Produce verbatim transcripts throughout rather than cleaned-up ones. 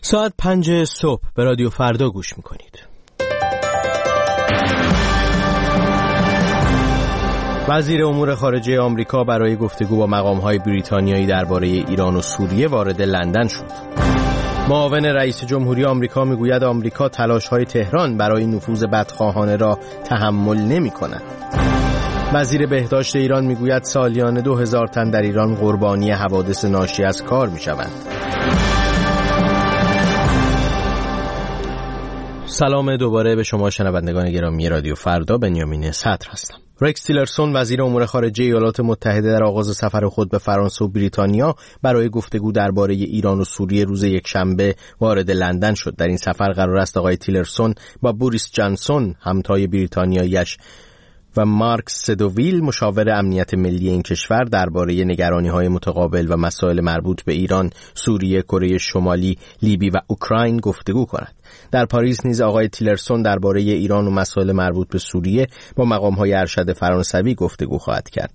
ساعت پنج صبح به رادیو فردا گوش میکنید. وزیر امور خارجه آمریکا برای گفتگو با مقام‌های بریتانیایی درباره ایران و سوریه وارد لندن شد. معاون رئیس جمهوری آمریکا میگوید آمریکا تلاش‌های تهران برای نفوذ بدخواهانه را تحمل نمی‌کند. وزیر بهداشت ایران میگوید سالیانه دو هزار تن در ایران قربانی حوادث ناشی از کار میشوند. سلام دوباره به شما شنوندگان گرامی رادیو فردا. بنیامین صدر هستم. رکس تیلرسون وزیر امور خارجه ایالات متحده در آغاز سفر خود به فرانسه و بریتانیا برای گفتگو درباره ایران و سوریه روز یکشنبه وارد لندن شد. در این سفر قرار است آقای تیلرسون با بوریس جانسون همتای بریتانیایی‌اش و مارک سدوویل مشاور امنیت ملی این کشور درباره نگرانی‌های متقابل و مسائل مربوط به ایران، سوریه، کره شمالی، لیبی و اوکراین گفتگو کند. در پاریس نیز آقای تیلرسون درباره ایران و مسائل مربوط به سوریه با مقام‌های ارشد فرانسوی گفتگو خواهد کرد.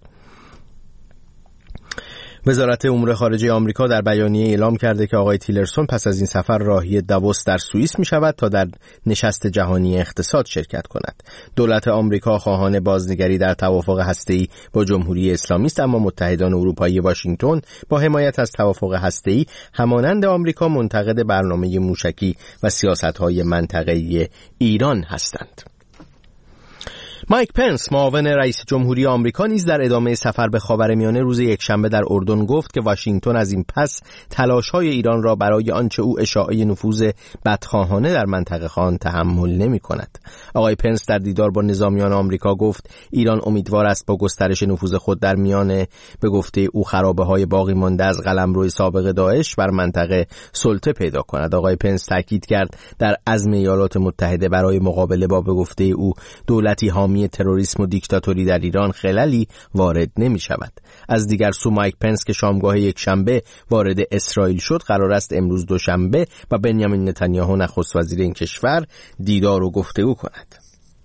وزارت امور خارجه آمریکا در بیانیه اعلام کرده که آقای تیلرسون پس از این سفر راهی داووس در سوئیس می شود تا در نشست جهانی اقتصاد شرکت کند. دولت آمریکا خواهان بازنگری در توافق هسته‌ای با جمهوری اسلامی است، اما متحدان اروپایی واشنگتن با حمایت از توافق هسته‌ای همانند آمریکا منتقد برنامه موشکی و سیاست‌های منطقه‌ای ایران هستند. مایک پنس معاون رئیس جمهوری آمریکا نیز در ادامه سفر به خاورمیانه روز یکشنبه در اردن گفت که واشنگتن از این پس تلاش‌های ایران را برای آنچه او اشاعه نفوذ بدخواهانه در منطقه خواهد تحمل نمی‌کند. آقای پنس در دیدار با نظامیان آمریکا گفت ایران امیدوار است با گسترش نفوذ خود در میان به گفته او خرابه‌های باقی مانده از قلمرو سابق داعش بر منطقه سلطه پیدا کند. آقای پنس تاکید کرد در عزم ایالات متحده برای مقابله با به گفته او دولتی حامی تروریسم و دیکتاتوری در ایران خللی وارد نمی شود. از دیگر سو مایک پنس که شامگاه یک شنبه وارد اسرائیل شد قرار است امروز دوشنبه و بنیامین نتانیاهو نخست وزیر این کشور دیدار و گفتگو کند.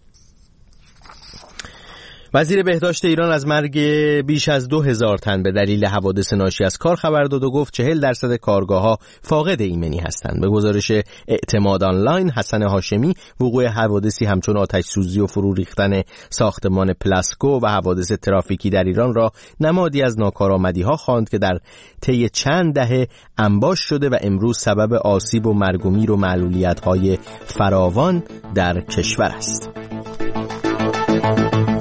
وزیر بهداشت ایران از مرگ بیش از دو هزار تن به دلیل حوادث ناشی از کار خبر داد و گفت چهل درصد کارگاه‌ها فاقد ایمنی هستند. به گزارش اعتماد آنلاین، حسن هاشمی وقوع حوادثی همچون آتش سوزی و فرو ریختن ساختمان پلاسکو و حوادث ترافیکی در ایران را نمادی از ناکارآمدی‌ها خواند که در طی چند دهه انباش شده و امروز سبب آسیب و مرگ و میر و معلولیت‌های فراوان در کشور است.